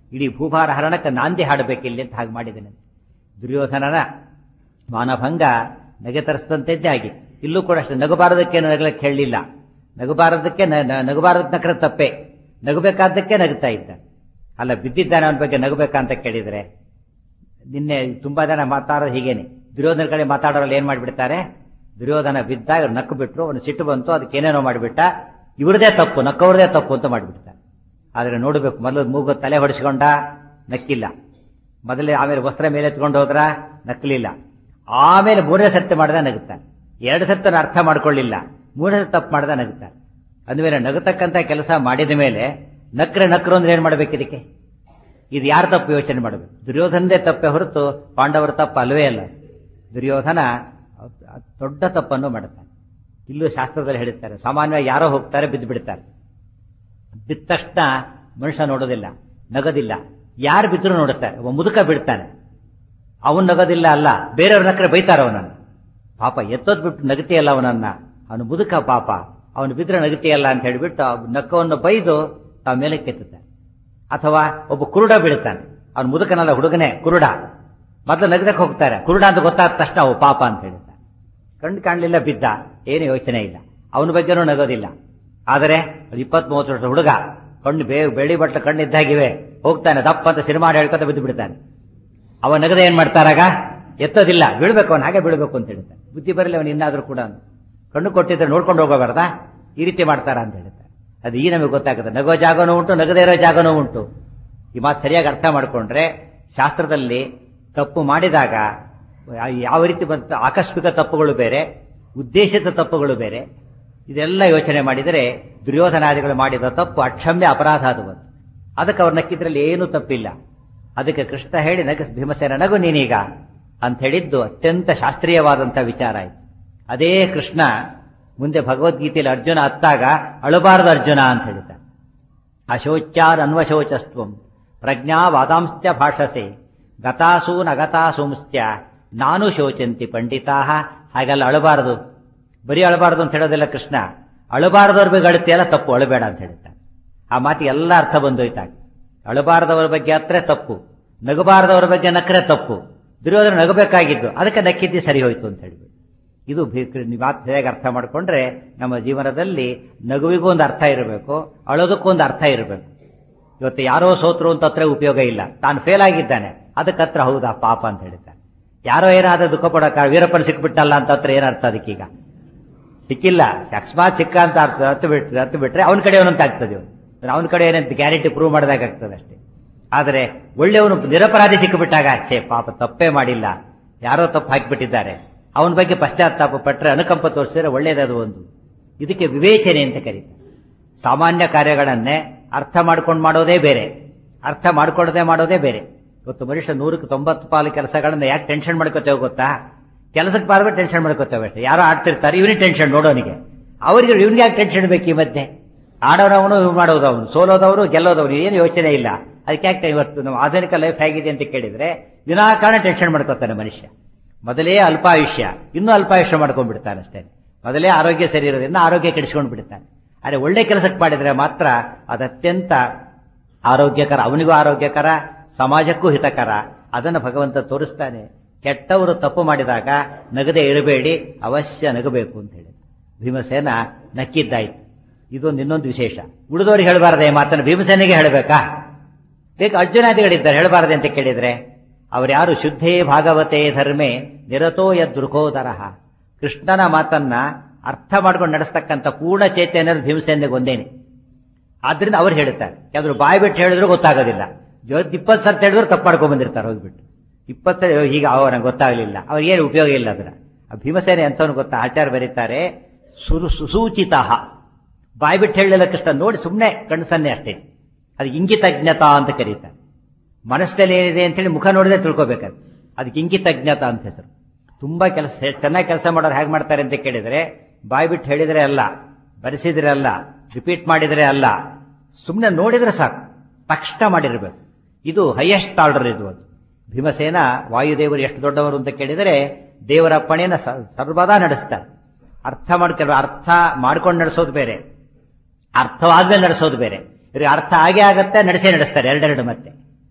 ಇಡೀ ಭೂಭಾರ ಹರಣಕ್ಕೆ ನಾಂದಿ ಹಾಡಬೇಕಿಲ್ಲಿ ಅಂತ ಹಾಗೆ ಮಾಡಿದ್ದೇನೆ. ದುರ್ಯೋಧನನ ಮಾನಭಂಗ ನಗೆ ತರಿಸಿದಂತೆದ್ದೇ ಆಗಿ ಇಲ್ಲೂ ಕೂಡ ಅಷ್ಟೇ. ನಗಬಾರದಕ್ಕೇನು ನಗಲಕ್ಕೆ ಹೇಳಲಿಲ್ಲ. ನಗಬಾರದಕ್ಕೆ ನಗಬಾರದಕ್ಕೆ ನಗರ ತಪ್ಪೆ, ನಗಬೇಕಾದ್ದಕ್ಕೆ ನಗುತ್ತಾ ಇದ್ದ. ಅಲ್ಲ, ಬಿದ್ದಿದ್ದಾನೆ ಅವನ ಬಗ್ಗೆ ನಗಬೇಕಂತ ಕೇಳಿದ್ರೆ ನಿನ್ನೆ ತುಂಬಾ ಜನ ಮಾತಾಡೋದು ಹೀಗೇನೆ. ದುರ್ಯೋಧನ ಕಡೆ ಮಾತಾಡೋರಲ್ಲಿ ಏನ್ ಮಾಡಿಬಿಡ್ತಾರೆ, ದುರ್ಯೋಧನ ಬಿದ್ದ ಇವ್ರು ನಕ್ಕು ಬಿಟ್ರು, ಅವನು ಸಿಟ್ಟು ಬಂತು, ಅದಕ್ಕೆ ಏನೇನೋ ಮಾಡಿಬಿಟ್ಟ, ಇವ್ರದೇ ತಪ್ಪು, ನಕ್ಕವ್ರದೇ ತಪ್ಪು ಅಂತ ಮಾಡಿಬಿಡ್ತಾರೆ. ಆದ್ರೆ ನೋಡಬೇಕು, ಮೊದಲು ಮೂಗು ತಲೆ ಹೊಡಿಸ್ಕೊಂಡ, ನಕ್ಕಿಲ್ಲ. ಮೊದಲೇ ಆಮೇಲೆ ವಸ್ತ್ರ ಮೇಲೆ ಎತ್ಕೊಂಡು ಹೋದ್ರ, ನಕ್ಕಲಿಲ್ಲ. ಆಮೇಲೆ ಮೂರನೇ ಸತ್ಯ ಮಾಡಿದ ನಗುತ್ತಾರೆ. ಎರಡು ಸತ್ಯನ ಅರ್ಥ ಮಾಡ್ಕೊಳ್ಳಿಲ್ಲ, ಮೂರನೇ ತಪ್ಪು ಮಾಡಿದ ನಗುತ್ತಾರೆ. ಅಂದಮೇಲೆ ನಗತಕ್ಕಂತ ಕೆಲಸ ಮಾಡಿದ ಮೇಲೆ ನಕ್ರು ಅಂದ್ರೆ ಏನ್ ಮಾಡ್ಬೇಕು ಇದಕ್ಕೆ? ಇದು ಯಾರ ತಪ್ಪು ಯೋಚನೆ ಮಾಡಬೇಕು? ದುರ್ಯೋಧನದೇ ತಪ್ಪೇ ಹೊರತು ಪಾಂಡವರ ತಪ್ಪು ಅಲ್ವೇ ಅಲ್ಲ. ದುರ್ಯೋಧನ ದೊಡ್ಡ ತಪ್ಪನ್ನು ಮಾಡುತ್ತಾನೆ. ಇಲ್ಲೂ ಶಾಸ್ತ್ರದಲ್ಲಿ ಹೇಳುತ್ತಾರೆ, ಸಾಮಾನ್ಯವಾಗಿ ಯಾರೋ ಹೋಗ್ತಾರೆ, ಬಿದ್ದು ಬಿಡ್ತಾರೆ. ಬಿದ್ದ ತಕ್ಷಣ ಮನುಷ್ಯ ನೋಡೋದಿಲ್ಲ, ನಗದಿಲ್ಲ. ಯಾರು ಬಿದ್ದರೂ ನೋಡುತ್ತಾರೆ. ಒಬ್ಬ ಮುದುಕ ಬಿಡ್ತಾನೆ, ಅವನು ನಗದಿಲ್ಲ ಅಲ್ಲ, ಬೇರೆಯವ್ರ ನಕ್ಕರೆ ಬೈತಾರೆ ಅವನನ್ನು. ಪಾಪ ಎತ್ತೋದ್ ಬಿಟ್ಟು ನಗತಿಯಲ್ಲ ಅವನನ್ನ, ಅವನು ಮುದುಕ ಪಾಪ, ಅವನು ಬಿದ್ರೆ ನಗತಿಯಲ್ಲ ಅಂತ ಹೇಳಿಬಿಟ್ಟು ನಕ್ಕವನ್ನು ಬೈದು ತಾವು ಮೇಲೆ ಕೆತ್ತುತ್ತಾರೆ. ಅಥವಾ ಒಬ್ಬ ಕುರುಡ ಬೀಳ್ತಾನೆ, ಅವನು ಮುದುಕನಲ್ಲ, ಹುಡುಗನೇ ಕುರುಡ, ಮೊದಲು ನಗದಕ್ಕೆ ಹೋಗ್ತಾರೆ. ಕುರುಡ ಅಂತ ಗೊತ್ತಾದ ತಕ್ಷಣ ಅವು ಪಾಪ ಅಂತ ಹೇಳ್ತಾರೆ. ಕಣ್ಣು ಕಾಣಲಿಲ್ಲ, ಬಿದ್ದ, ಏನು ಯೋಚನೆ ಇಲ್ಲ, ಅವನ ಬಗ್ಗೆನೂ ನಗೋದಿಲ್ಲ. ಆದರೆ 20-30 ವರ್ಷದ ಹುಡುಗ, ಕಣ್ಣು ಬೆಳಿ ಬಟ್ಲ ಕಣ್ಣಿದ್ದಾಗಿವೆ, ಹೋಗ್ತಾನೆ, ದಪ್ಪ ಅಂತ ಸಿನಿಮಾ ಹೇಳ್ಕೊತ ಬಿದ್ದು ಬಿಡ್ತಾನೆ. ಅವ ನಗದ ಏನ್ ಮಾಡ್ತಾರಾಗ? ಎತ್ತೋದಿಲ್ಲ, ಬೀಳ್ಬೇಕು, ಅವನು ಹಾಗೆ ಬೀಳ್ಬೇಕು ಅಂತ ಹೇಳ್ತಾನೆ. ಬುದ್ಧಿ ಬರಲಿ ಅವನು ಇನ್ನಾದ್ರೂ ಕೂಡ. ಕಣ್ಣು ಕೊಟ್ಟಿದ್ರೆ ನೋಡ್ಕೊಂಡು ಹೋಗಬಾರ್ದಾ? ಈ ರೀತಿ ಮಾಡ್ತಾರ ಅಂತ ಹೇಳ್ತಾರೆ. ಅದು ಈ ನಮಗೆ ಗೊತ್ತಾಗುತ್ತೆ. ನಗೋ ಜಾಗನೂ ಉಂಟು, ನಗದೇ ಇರೋ ಜಾಗನೂ ಉಂಟು. ಈ ಮಾತು ಸರಿಯಾಗಿ ಅರ್ಥ ಮಾಡ್ಕೊಂಡ್ರೆ, ಶಾಸ್ತ್ರದಲ್ಲಿ ತಪ್ಪು ಮಾಡಿದಾಗ ಯಾವ ರೀತಿ ಬಂತ, ಆಕಸ್ಮಿಕ ತಪ್ಪುಗಳು ಬೇರೆ, ಉದ್ದೇಶಿತ ತಪ್ಪುಗಳು ಬೇರೆ. ಇದೆಲ್ಲ ಯೋಚನೆ ಮಾಡಿದರೆ ದುರ್ಯೋಧನಾದಿಗಳು ಮಾಡಿದ ತಪ್ಪು ಅಕ್ಷಮ್ಯ ಅಪರಾಧ ಅದು ಬಂತು. ಅದಕ್ಕೆ ಅವ್ರು ನಕ್ಕಿದ್ರಲ್ಲಿ ಏನೂ ತಪ್ಪಿಲ್ಲ. ಅದಕ್ಕೆ ಕೃಷ್ಣ ಹೇಳಿ, ಭೀಮಸೇನ ನಗು ನೀನೀಗ ಅಂತ ಹೇಳಿದ್ದು ಅತ್ಯಂತ ಶಾಸ್ತ್ರೀಯವಾದಂತಹ ವಿಚಾರ ಆಯ್ತು. ಅದೇ ಕೃಷ್ಣ ಮುಂದೆ ಭಗವದ್ಗೀತೆಯಲ್ಲಿ ಅರ್ಜುನ ಅತ್ತಾಗ ಅಳಬಾರದು ಅರ್ಜುನ ಅಂತ ಹೇಳ್ತಾರೆ. ಅಶೋಚ್ಯಾರ್ ಅನ್ವಶೋಚಸ್ತ್ವಂ ಪ್ರಜ್ಞಾ ವಾದಾಂಶ್ಚ ಭಾಷಸೆ ಗತಾಸೂನ್ ಅಗತಾಸೂಂಶ್ಚ ನಾನು ಶೋಚಂತಿ ಪಂಡಿತಾ. ಹಾಗೆಲ್ಲ ಅಳಬಾರದು, ಬರೀ ಅಳಬಾರದು ಅಂತ ಹೇಳೋದಿಲ್ಲ ಕೃಷ್ಣ. ಅಳಬಾರದವ್ರ ಬಗ್ಗೆ ಅಳುತ್ತೆಲ್ಲ ತಪ್ಪು, ಅಳಬೇಡ ಅಂತ ಹೇಳ್ತಾನೆ. ಆ ಮಾತಿಗೆ ಎಲ್ಲ ಅರ್ಥ ಬಂದೋಯ್ತಾಗ. ಅಳಬಾರದವರ ಬಗ್ಗೆ ಅತ್ರೆ ತಪ್ಪು, ನಗಬಾರದವರ ಬಗ್ಗೆ ನಕ್ರೆ ತಪ್ಪು. ದುರ್ಯೋಧನ ನಗಬೇಕಾಗಿದ್ದು, ಅದಕ್ಕೆ ನಕ್ಕಿದ್ದಿ ಸರಿ ಹೋಯ್ತು ಅಂತ ಹೇಳಿದ್ರು. ಇದು ಮಾತು ಹೇಗೆ ಅರ್ಥ ಮಾಡಿಕೊಂಡ್ರೆ ನಮ್ಮ ಜೀವನದಲ್ಲಿ ನಗುವಿಗೂ ಒಂದು ಅರ್ಥ ಇರಬೇಕು, ಅಳೋದಕ್ಕೂ ಒಂದು ಅರ್ಥ ಇರಬೇಕು. ಇವತ್ತು ಯಾರೋ ಸೋತ್ರು ಅಂತ ಹತ್ರ ಉಪಯೋಗ ಇಲ್ಲ, ತಾನು ಫೇಲ್ ಆಗಿದ್ದಾನೆ, ಅದಕ್ಕೆ ಹತ್ರ ಹೌದಾ ಪಾಪ ಅಂತ ಹೇಳ್ತಾನೆ. ಯಾರೋ ಏನಾದ್ರೂ ದುಃಖ ಪಡೋಕ, ವೀರಪ್ಪನ ಸಿಕ್ಬಿಟ್ಟಲ್ಲ ಅಂತ ಹತ್ರ ಏನರ್ಥ? ಅದಕ್ಕೀಗ ಸಿಕ್ಕಿಲ್ಲ, ಅಕಸ್ಮಾತ್ ಸಿಕ್ಕ ಅಂತ ಅರ್ಥ ಹತ್ತು ಬಿಟ್ರೆ ಅವನ ಕಡೆ ಅವನಂತ ಆಗ್ತದೆ. ಅವನ ಕಡೆ ಏನಂತ ಗ್ಯಾರಂಟಿ ಪ್ರೂವ್ ಮಾಡಿದಾಗ್ತದೆ ಅಷ್ಟೇ. ಆದರೆ ಒಳ್ಳೆಯವನು ನಿರಪರಾಧಿ ಸಿಕ್ಕಿಬಿಟ್ಟಾಗ ಛೇ ಪಾಪ ತಪ್ಪೇ ಮಾಡಿಲ್ಲ, ಯಾರೋ ತಪ್ಪು ಹಾಕಿಬಿಟ್ಟಿದ್ದಾರೆ, ಅವನ ಬಗ್ಗೆ ಪಶ್ಚಾತ್ತಾಪ ಪಟ್ಟರೆ, ಅನುಕಂಪ ತೋರಿಸಿದ್ರೆ ಒಳ್ಳೇದದು ಒಂದು. ಇದಕ್ಕೆ ವಿವೇಚನೆ ಅಂತ ಕರೀತಾರೆ. ಸಾಮಾನ್ಯ ಕಾರ್ಯಗಳನ್ನೇ ಅರ್ಥ ಮಾಡ್ಕೊಂಡು ಮಾಡೋದೇ ಬೇರೆ, ಅರ್ಥ ಮಾಡ್ಕೊಳ್ಳದೆ ಮಾಡೋದೇ ಬೇರೆ. ಇವತ್ತು ಮನುಷ್ಯ 190% ಕೆಲಸಗಳನ್ನ ಯಾಕೆ ಟೆನ್ಷನ್ ಮಾಡ್ಕೋತೇವೆ ಗೊತ್ತಾ? ಕೆಲಸಕ್ಕೆ ಬಾರ್ಬೇ ಟೆನ್ಷನ್ ಮಾಡ್ಕೋತೇವೆ ಅಷ್ಟೇ. ಯಾರೋ ಆಡ್ತಿರ್ತಾರೆ, ಇವನಿಗೆ ಟೆನ್ಷನ್ ನೋಡೋನಿಗೆ, ಅವರಿಗೆ ಇವನಿಗೆ ಯಾಕೆ ಟೆನ್ಷನ್ ಬೇಕು? ಈ ಮಧ್ಯೆ ಆಡೋನವನು, ಇವ್ ಮಾಡೋದವನು, ಸೋಲೋದವರು, ಗೆಲ್ಲೋದವನು, ಏನು ಯೋಚನೆ ಇಲ್ಲ. ಅದಕ್ಕೆ ಯಾಕೆ ಇವತ್ತು ನಮ್ಮ ಆಧುನಿಕ ಲೈಫ್ ಹೇಗಿದೆ ಅಂತ ಕೇಳಿದ್ರೆ ವಿನಾಕಾರಣ ಟೆನ್ಷನ್ ಮಾಡ್ಕೋತಾನೆ ಮನುಷ್ಯ. ಮೊದಲೇ ಅಲ್ಪಾಯುಷ್ಯ, ಇನ್ನೂ ಅಲ್ಪಾಯುಷ್ಯ ಮಾಡ್ಕೊಂಡ್ಬಿಡ್ತಾನೆ ಅಷ್ಟೇ. ಮೊದಲೇ ಆರೋಗ್ಯ ಸರಿ ಇರೋದ್ರಿಂದ ಆರೋಗ್ಯ ಕೆಡಿಸ್ಕೊಂಡು ಬಿಡ್ತಾನೆ. ಆದರೆ ಒಳ್ಳೆ ಕೆಲಸಕ್ಕೆ ಮಾಡಿದ್ರೆ ಮಾತ್ರ ಅದು ಅತ್ಯಂತ ಆರೋಗ್ಯಕರ, ಅವನಿಗೂ ಆರೋಗ್ಯಕರ, ಸಮಾಜಕ್ಕೂ ಹಿತಕರ. ಅದನ್ನು ಭಗವಂತ ತೋರಿಸ್ತಾನೆ. ಕೆಟ್ಟವರು ತಪ್ಪು ಮಾಡಿದಾಗ ನಗದೆ ಇರಬೇಡಿ, ಅವಶ್ಯ ನಗಬೇಕು ಅಂತ ಹೇಳಿ ಭೀಮಸೇನ ನಕ್ಕಿದ್ದಾಯ್ತು. ಇದೊಂದು ಇನ್ನೊಂದು ವಿಶೇಷ. ಉಳಿದವ್ರಿಗೆ ಹೇಳಬಾರದೆ ಮಾತನ್ನು ಭೀಮಸೇನಿಗೆ ಹೇಳಬೇಕಾ? ಬೇಕು ಅರ್ಜುನಾದಿಗಳಿದ್ದಾರೆ, ಹೇಳಬಾರದೆ ಅಂತ ಕೇಳಿದ್ರೆ ಅವರ್ಯಾರು? ಶುದ್ಧೇ ಭಾಗವತೆ ಧರ್ಮೇ ನಿರತೋ ಯದೃಕೋದರಃ. ಕೃಷ್ಣನ ಮಾತನ್ನ ಅರ್ಥ ಮಾಡ್ಕೊಂಡು ನಡೆಸ್ತಕ್ಕಂಥ ಪೂರ್ಣ ಚೈತನ್ಯರು ಭೀಮಸೇನಿಗೆ ಒಂದೇನೆ. ಆದ್ರಿಂದ ಅವ್ರು ಹೇಳ್ತಾರೆ. ಯಾವ್ದು ಬಾಯಿ ಬಿಟ್ಟು ಹೇಳಿದ್ರು ಗೊತ್ತಾಗೋದಿಲ್ಲ. 20 ಸರ್ತಿ ಹೇಳಿದ್ರು ತಪ್ಪು ಮಾಡ್ಕೊಂಡ್ ಬಂದಿರ್ತಾರೆ ಹೋಗ್ಬಿಟ್ಟು. 20 ಈಗ ನಂಗೆ ಗೊತ್ತಾಗಲಿಲ್ಲ, ಅವ್ರಿಗೇನು ಉಪಯೋಗ ಇಲ್ಲ. ಅದರ ಭೀಮಸೇನೆ ಎಂತವನು ಗೊತ್ತಾ? ಆಚಾರ್ಯ ಬರೀತಾರೆ, ಸುಸೂಚಿತ. ಬಾಯಿ ಬಿಟ್ಟು ಹೇಳಲಿಲ್ಲ ಕೃಷ್ಣ, ನೋಡಿ ಸುಮ್ಮನೆ ಕಣ್ಸನ್ನೆ ಅಷ್ಟೇ. ಅದು ಇಂಗಿತಜ್ಞತಾ ಅಂತ ಕರೀತಾರೆ. ಮನಸ್ಸಲ್ಲಿ ಏನಿದೆ ಅಂತ ಹೇಳಿ ಮುಖ ನೋಡಿದ್ರೆ ತಿಳ್ಕೊಬೇಕಾದ್ರೆ ಅದಕ್ಕೆ ಇಂಗಿತಜ್ಞತಾ ಅಂತ ಹೆಸರು. ತುಂಬಾ ಕೆಲಸ ಚೆನ್ನಾಗಿ ಕೆಲಸ ಮಾಡೋರು ಹೇಗೆ ಮಾಡ್ತಾರೆ ಅಂತ ಕೇಳಿದ್ರೆ, ಬಾಯಿ ಬಿಟ್ಟು ಹೇಳಿದ್ರೆ ಅಲ್ಲ, ಬರೆಸಿದ್ರೆ ಅಲ್ಲ, ರಿಪೀಟ್ ಮಾಡಿದ್ರೆ ಅಲ್ಲ, ಸುಮ್ಮನೆ ನೋಡಿದ್ರೆ ಸಾಕು, ತಕ್ಷಣ ಮಾಡಿರ್ಬೇಕು. ಇದು ಹೈಯೆಸ್ಟ್ ಆರ್ಡರ್. ಇದು ಅದು. ಭೀಮಸೇನ ವಾಯುದೇವರು ಎಷ್ಟು ದೊಡ್ಡವರು ಅಂತ ಕೇಳಿದರೆ ದೇವರ ಅಪ್ಪಣೆಯನ್ನು ಸರ್ವದಾ ನಡೆಸ್ತಾರೆ. ಅರ್ಥ ಮಾಡ್ಕೊಂಡು ನಡೆಸೋದು ಬೇರೆ, ಅರ್ಥವಾದ್ಮೇಲೆ ನಡೆಸೋದು ಬೇರೆ. ಇವ್ರಿಗೆ ಅರ್ಥ ಆಗೇ ಆಗತ್ತೆ, ನಡೆಸೇ ನಡೆಸ್ತಾರೆ ಎರಡೆರಡು. ಮತ್ತೆ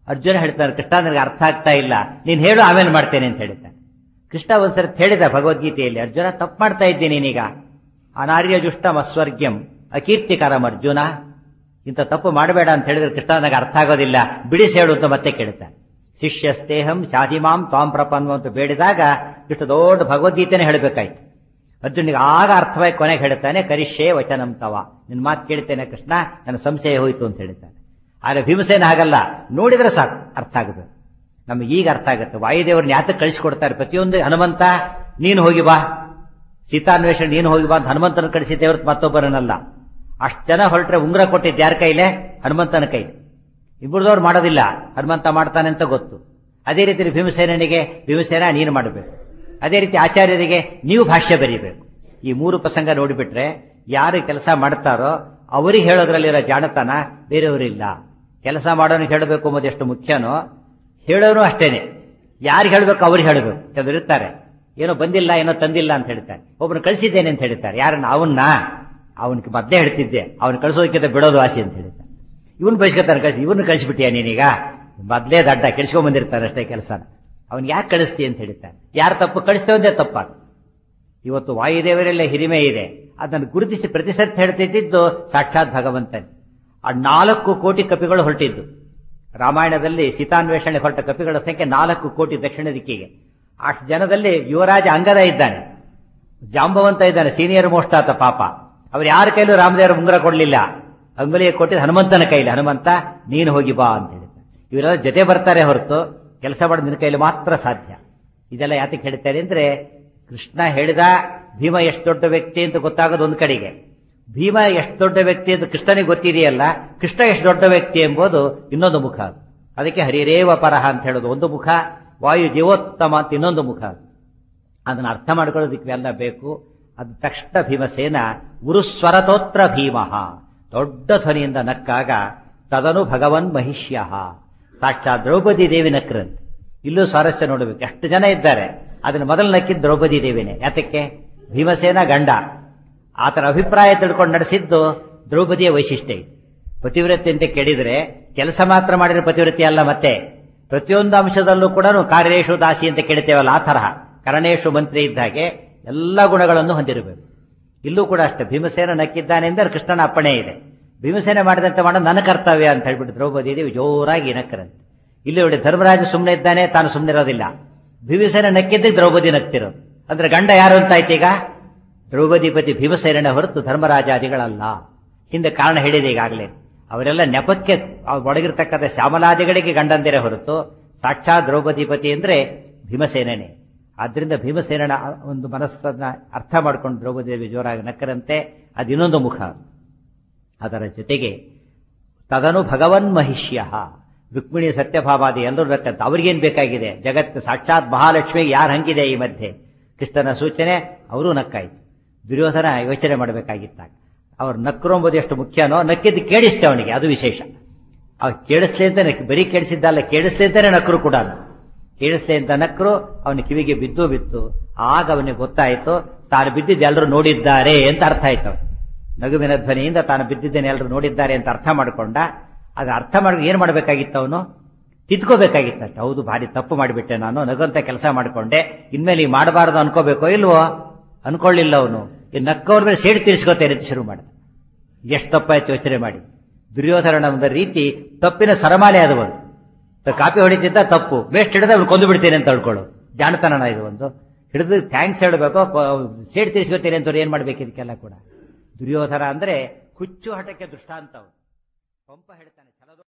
ಅರ್ಜುನ ಹೇಳ್ತಾನೆ, ಕೃಷ್ಣ ನನಗೆ ಅರ್ಥ ಆಗ್ತಾ ಇಲ್ಲ, ನೀನ್ ಹೇಳು ಆಮೇಲೆ ಮಾಡ್ತೇನೆ ಅಂತ ಹೇಳ್ತಾನೆ. ಕೃಷ್ಣ ಒಂದ್ಸರಿ ಹೇಳಿದ ಭಗವದ್ಗೀತೆಯಲ್ಲಿ, ಅರ್ಜುನ ತಪ್ಪು ಮಾಡ್ತಾ ಇದ್ದೀನಿ ನೀನೀಗ, ಅನಾರ್ಯ ಜುಷ್ಟಂ ಅಸ್ವರ್ಗ್ಯಂ ಅಕೀರ್ತಿಕರಂ ಅರ್ಜುನ, ಇಂಥ ತಪ್ಪು ಮಾಡಬೇಡ ಅಂತ ಹೇಳಿದ್ರೆ ಕೃಷ್ಣ ನನಗೆ ಅರ್ಥ ಆಗೋದಿಲ್ಲ, ಬಿಡಿಸಿ ಹೇಳು ಅಂತ ಮತ್ತೆ ಕೇಳ್ತಾನೆ. ಶಿಷ್ಯಸ್ತೇಹಂ ಶಾಧಿಮಾಂ ತ್ವಾಂ ಪ್ರಪನ್ನು ಅಂತ ಬೇಡಿದಾಗ ಇಷ್ಟು ದೊಡ್ಡ ಭಗವದ್ಗೀತೆನೇ ಹೇಳಬೇಕಾಯ್ತು. ಅರ್ಜುನಿಗೆ ಆಗ ಅರ್ಥವಾಗಿ ಕೊನೆಗೆ ಹೇಳ್ತಾನೆ, ಕರಿಷ್ಯೇ ವಚನಂ ತವ, ನಿನ್ ಮಾತು ಕೇಳ್ತೇನೆ ಕೃಷ್ಣ, ನನ್ನ ಸಂಶಯ ಹೋಯ್ತು ಅಂತ ಹೇಳ್ತಾನೆ. ಆದ್ರೆ ಭೀಮಸೇನ ಹಾಗಲ್ಲ, ನೋಡಿದ್ರೆ ಸಾಕು ಅರ್ಥ ಆಗಬೇಕು. ನಮ್ಗೆ ಈಗ ಅರ್ಥ ಆಗುತ್ತೆ. ವಾಯುದೇವ್ರನ್ನ ಯಾತಕ್ಕೆ ಕಳಿಸಿಕೊಡ್ತಾರೆ ಪ್ರತಿಯೊಂದು. ಹನುಮಂತ ನೀನು ಹೋಗಿ ಬಾ, ಸೀತಾನ್ವೇಷಣೆ ನೀನು ಹೋಗಿ ಬಾ ಅಂತ ಹನುಮಂತನ ಕಳಿಸಿದ್ದೆ ಹೊರತು ಮತ್ತೊಬ್ಬರನ್ನಲ್ಲ. ಅಷ್ಟು ಜನ ಹೊರಟ್ರೆ ಉಂಗುರ ಕೊಟ್ಟಿದ್ದು ಯಾರ ಕೈಲೇ? ಹನುಮಂತನ ಕೈ. ಇಬ್ಬರದವ್ರು ಮಾಡೋದಿಲ್ಲ, ಹನುಮಂತ ಮಾಡ್ತಾನೆ ಅಂತ ಗೊತ್ತು. ಅದೇ ರೀತಿ ಭೀಮಸೇನಿಗೆ, ಭೀಮಸೇನ ನೀನು ಮಾಡಬೇಕು. ಅದೇ ರೀತಿ ಆಚಾರ್ಯರಿಗೆ ನೀವು ಭಾಷ್ಯ ಬರೀಬೇಕು. ಈ ಮೂರು ಪ್ರಸಂಗ ನೋಡಿಬಿಟ್ರೆ ಯಾರು ಕೆಲಸ ಮಾಡ್ತಾರೋ ಅವರಿಗೆ ಹೇಳೋದ್ರಲ್ಲಿರೋ ಜಾಣತನ ಬೇರೆಯವರಿಲ್ಲ. ಕೆಲಸ ಮಾಡೋನಿಗೆ ಹೇಳಬೇಕು ಅನ್ನೋದು ಎಷ್ಟು ಮುಖ್ಯನೋ, ಹೇಳೋನು ಅಷ್ಟೇನೆ. ಯಾರಿಗೆ ಹೇಳಬೇಕು ಅವ್ರಿಗೆ ಹೇಳಬೇಕು. ಕೆಲವರು ಇರ್ತಾರೆ, ಏನೋ ಬಂದಿಲ್ಲ ಏನೋ ತಂದಿಲ್ಲ ಅಂತ ಹೇಳ್ತಾರೆ, ಒಬ್ಬನು ಕಳಿಸಿದ್ದೇನೆ ಅಂತ ಹೇಳ್ತಾರೆ. ಯಾರನ್ನ? ಅವನಿಗೆ ಮದ್ದೆ ಹೇಳ್ತಿದ್ದೆ, ಅವನು ಕಳಿಸೋದಕ್ಕಿಂತ ಬಿಡೋದು ಆಸೆ ಅಂತ ಹೇಳ್ತಾರೆ. ಇವನು ಬಯಸ್ಕೊತಾನೆ, ಕಳಿಸಿ ಇವನು ಕಳಿಸ್ಬಿಟ್ಟಿಯ ನೀನೀಗ, ಮೊದ್ಲೇ ದಡ್ಡ ಕೆಡ್ಸ್ಕೊಂಡ್ ಬಂದಿರ್ತಾರೆ ಅಷ್ಟೇ ಕೆಲಸನ. ಅವನ್ ಯಾಕೆ ಕಳಿಸ್ತಿ ಅಂತ ಹೇಳ್ತಾನೆ. ಯಾರು ತಪ್ಪು ಕಳಿಸ್ತೇವಂದೇ ತಪ್ಪಾಗ. ಇವತ್ತು ವಾಯುದೇವರೆಲ್ಲ ಹಿರಿಮೆ ಇದೆ, ಅದನ್ನು ಗುರುತಿಸಿ ಪ್ರತಿಶತ ಹೇಳ್ತಿದ್ದು ಸಾಕ್ಷಾತ್ ಭಗವಂತನೇ. ಆ 4 ಕೋಟಿ ಕಪಿಗಳು ಹೊರಟಿದ್ದು ರಾಮಾಯಣದಲ್ಲಿ. ಸೀತಾನ್ವೇಷಣೆ ಹೊರಟ ಕಪಿಗಳ ಸಂಖ್ಯೆ 4 ಕೋಟಿ ದಕ್ಷಿಣ ದಿಕ್ಕಿಗೆ. ಅಷ್ಟು ಜನದಲ್ಲಿ ಯುವರಾಜ ಅಂಗದ ಇದ್ದಾನೆ, ಜಾಂಬವಂತ ಇದ್ದಾನೆ, ಸೀನಿಯರ್ ಮೋಸ್ಟ್ ಆತ ಪಾಪ. ಅವ್ರು ಯಾರ ಕೈಲೂ ರಾಮದೇವರ ಉಂಗುರ ಕೊಡ್ಲಿಲ್ಲ, ಅಂಗುಲಿಗೆ ಕೊಟ್ಟಿದ್ದು ಹನುಮಂತನ ಕೈಲಿ. ಹನುಮಂತ ನೀನು ಹೋಗಿ ಬಾ ಅಂತ ಹೇಳಿದ್ದಾರೆ. ಇವರೆಲ್ಲ ಜೊತೆ ಬರ್ತಾರೆ ಹೊರತು ಕೆಲಸ ಮಾಡೋದು ನಿನ್ನ ಕೈಲಿ ಮಾತ್ರ ಸಾಧ್ಯ. ಇದೆಲ್ಲ ಯಾತಕ್ಕೆ ಹೇಳ್ತಾರೆ ಅಂದ್ರೆ, ಕೃಷ್ಣ ಹೇಳಿದ ಭೀಮ ಎಷ್ಟು ದೊಡ್ಡ ವ್ಯಕ್ತಿ ಅಂತ ಗೊತ್ತಾಗೋದು ಒಂದ್ ಕಡೆಗೆ, ಭೀಮ ಎಷ್ಟು ದೊಡ್ಡ ವ್ಯಕ್ತಿ ಅಂತ ಕೃಷ್ಣನಿಗೆ ಗೊತ್ತಿದೆಯಲ್ಲ, ಕೃಷ್ಣ ಎಷ್ಟು ದೊಡ್ಡ ವ್ಯಕ್ತಿ ಎಂಬುದು ಇನ್ನೊಂದು ಮುಖ. ಅದಕ್ಕೆ ಹರಿರೇವ ಪರಹ ಅಂತ ಹೇಳೋದು ಒಂದು ಮುಖ, ವಾಯು ಜೀವೋತ್ತಮ ಅಂತ ಇನ್ನೊಂದು ಮುಖ. ಅದನ್ನ ಅರ್ಥ ಮಾಡ್ಕೊಳ್ಳೋದಕ್ಕೆ ಎಲ್ಲ ಬೇಕು. ಅದು ತಕ್ಷಣ ಭೀಮಸೇನ ಉರುಸ್ವರತೋತ್ರ ಭೀಮಃ, ದೊಡ್ಡ ಧ್ವನಿಯಿಂದ ನಕ್ಕಾಗ ತದನು ಭಗವನ್ ಮಹಿಷ್ಯ, ಸಾಕ್ಷಾತ್ ದ್ರೌಪದಿ ದೇವಿ ನಕ್ರಂತೆ. ಇಲ್ಲೂ ಸ್ವಾರಸ್ಯ ನೋಡಬೇಕು, ಎಷ್ಟು ಜನ ಇದ್ದಾರೆ, ಅದನ್ನ ಮೊದಲು ನಕ್ಕಿದ್ದು ದ್ರೌಪದಿ ದೇವಿನೇ. ಯಾತಕ್ಕೆ? ಭೀಮಸೇನ ಗಂಡ, ಆತನ ಅಭಿಪ್ರಾಯ ತಿಳ್ಕೊಂಡು ನಡೆಸಿದ್ದು ದ್ರೌಪದಿಯ ವೈಶಿಷ್ಟ್ಯ. ಪತಿವ್ರತೆ ಅಂತ ಕೇಳಿದ್ರೆ ಕೆಲಸ ಮಾತ್ರ ಮಾಡಿದ್ರೆ ಪತಿವ್ರತೆ ಅಲ್ಲ, ಮತ್ತೆ ಪ್ರತಿಯೊಂದು ಅಂಶದಲ್ಲೂ ಕೂಡ ಕಾರ್ಯೇಶು ದಾಸಿ ಅಂತ ಕೇಳ್ತೇವಲ್ಲ, ಆ ತರಹ ಕರಣೇಶು ಮಂತ್ರಿ ಇದ್ದ ಹಾಗೆ ಎಲ್ಲ ಗುಣಗಳನ್ನು ಹೊಂದಿರಬೇಕು. ಇಲ್ಲೂ ಕೂಡ ಅಷ್ಟೇ, ಭೀಮಸೇನ ನಕ್ಕಿದ್ದಾನೆ ಅಂದರೆ ಕೃಷ್ಣನ ಅಪ್ಪಣೆ ಇದೆ. ಭೀಮಸೇನೆ ಮಾಡಿದಂತೆ ಮಾಡೋದು ನನ್ನ ಕರ್ತವ್ಯ ಅಂತ ಹೇಳ್ಬಿಟ್ಟು ದ್ರೌಪದಿ ದೇವಿ ಜೋರಾಗಿ ನಕ್ಕರಂತೆ. ಇಲ್ಲಿ ನೋಡಿ, ಧರ್ಮರಾಜ ಸುಮ್ಮನೆ ಇದ್ದಾನೆ, ತಾನು ಸುಮ್ಮನೆ ಇರೋದಿಲ್ಲ. ಭೀಮಸೇನ ನಕ್ಕಿದ್ದಕ್ಕೆ ದ್ರೌಪದಿ ನಗ್ತಿರೋದು. ಅಂದ್ರೆ ಗಂಡ ಯಾರು ಅಂತ ಆಯ್ತು ಈಗ? ದ್ರೌಪದಿಪತಿ ಭೀಮಸೇನ ಹೊರತು ಧರ್ಮರಾಜಾದಿಗಳಲ್ಲ. ಹಿಂದೆ ಕಾರಣ ಹೇಳಿದೆ ಈಗಾಗಲೇ. ಅವರೆಲ್ಲ ನೆಪಕ್ಕೆ ಒಳಗಿರ್ತಕ್ಕಂಥ ಶ್ಯಾಮಲಾದಿಗಳಿಗೆ ಗಂಡಂದಿರೇ ಹೊರತು ಸಾಕ್ಷಾತ್ ದ್ರೌಪದಿಪತಿ ಅಂದ್ರೆ ಭೀಮಸೇನೇ. ಆದ್ರಿಂದ ಭೀಮಸೇನ ಒಂದು ಮನಸ್ಸನ್ನ ಅರ್ಥ ಮಾಡ್ಕೊಂಡು ದ್ರೌಪದಿ ದೇವಿ ಜೋರಾಗಿ ನಕ್ಕರಂತೆ. ಅದಿನ್ನೊಂದು ಮುಖ. ಅದರ ಜೊತೆಗೆ ತದನು ಭಗವನ್ ಮಹಿಷ್ಯ, ರುಕ್ಮಿಣಿ ಸತ್ಯಭಾಮಾದಿ ಎಲ್ಲರೂ ನಕ್ಕಂತ. ಅವ್ರಿಗೇನ್ ಬೇಕಾಗಿದೆ? ಜಗತ್ತು ಸಾಕ್ಷಾತ್ ಮಹಾಲಕ್ಷ್ಮಿಗೆ ಯಾರು ಹಂಗಿದೆ ಈ ಮಧ್ಯೆ? ಕೃಷ್ಣನ ಸೂಚನೆ, ಅವರೂ ನಕ್ಕಾಯ್ತು. ದುರ್ಯೋಧನ ಯೋಚನೆ ಮಾಡಬೇಕಾಗಿತ್ತಾಗ ಅವ್ರು ನಕ್ಕರು ಎಂಬುದು ಎಷ್ಟು ಮುಖ್ಯನೋ, ನಕ್ಕಿದ್ದು ಕೇಳಿಸ್ತೆ ಅವನಿಗೆ, ಅದು ವಿಶೇಷ. ಅವ್ರು ಕೇಳಿಸ್ಲಿ ಅಂತ ಬರೀ ಕೇಳಿಸಿದ್ದಲ್ಲ, ಕೇಳಿಸ್ಲಿ ಅಂತಾನೆ ನಕ್ಕರು ಕೂಡ. ಕೇಳಿಸ್ಲಿ ಅಂತ ನಕ್ಕರು, ಅವನ ಕಿವಿಗೆ ಬಿತ್ತು. ಆಗ ಅವನಿಗೆ ಗೊತ್ತಾಯ್ತು ತಾನು ಬಿದ್ದಿದ್ದು ಎಲ್ಲರೂ ನೋಡಿದ್ದಾರೆ ಅಂತ ಅರ್ಥ ಆಯ್ತು. ನಗುವಿನ ಧ್ವನಿಯಿಂದ ತಾನು ಬಿದ್ದಿದ್ದೇನೆ ಎಲ್ಲರೂ ನೋಡಿದ್ದಾರೆ ಅಂತ ಅರ್ಥ ಮಾಡಿಕೊಂಡ. ಅದು ಅರ್ಥ ಮಾಡಿ ಏನ್ ಮಾಡ್ಬೇಕಾಗಿತ್ತು? ಅವನು ತಿದ್ಕೋಬೇಕಾಗಿತ್ತಷ್ಟೆ. ಹೌದು, ಭಾರಿ ತಪ್ಪು ಮಾಡಿಬಿಟ್ಟೆ ನಾನು, ನಗಂತ ಕೆಲಸ ಮಾಡಿಕೊಂಡೆ, ಇನ್ಮೇಲೆ ಈ ಮಾಡಬಾರದು ಅನ್ಕೋಬೇಕೋ ಇಲ್ವೋ? ಅನ್ಕೊಳ್ಳಿಲ್ಲ ಅವನು. ಈ ನಕ್ಕವ್ರ ಮೇಲೆ ಸೇಡು ತೀರಿಸ್ಕೋತೇನೆ ಅಂತ ಶುರು ಮಾಡಿದ. ಎಷ್ಟು ತಪ್ಪಾಯ್ತು ಯೋಚನೆ ಮಾಡಿ. ದುರ್ಯೋಧನ ಒಂದು ರೀತಿ ತಪ್ಪಿನ ಸರಮಾಲೆ ಅದು. ಒಂದು ಕಾಪಿ ಹೊಡಿತಿದ್ದ ತಪ್ಪು, ಬೇಸ್ಟ್ ಹಿಡಿದ ಅವ್ನು ಕೊಂದು ಬಿಡ್ತೇನೆ ಅಂತ ಹೇಳ್ಕೊಳ್ಳು. ಜಾಣತನ ಇದು ಒಂದು. ಹಿಡಿದು ಥ್ಯಾಂಕ್ಸ್ ಹೇಳಬೇಕು, ಸೇಡು ತೀರಿಸ್ಕೋತೇನೆ ಅಂತ ಏನ್ ಮಾಡ್ಬೇಕು? ಇದಕ್ಕೆಲ್ಲ ಕೂಡ ದುರ್ಯೋಧನ ಅಂದ್ರೆ ಹುಚ್ಚು ಹಠಕ್ಕೆ ದೃಷ್ಟಾಂತ. ಪಂಪ ಹೇಳ್ತಾನೆ.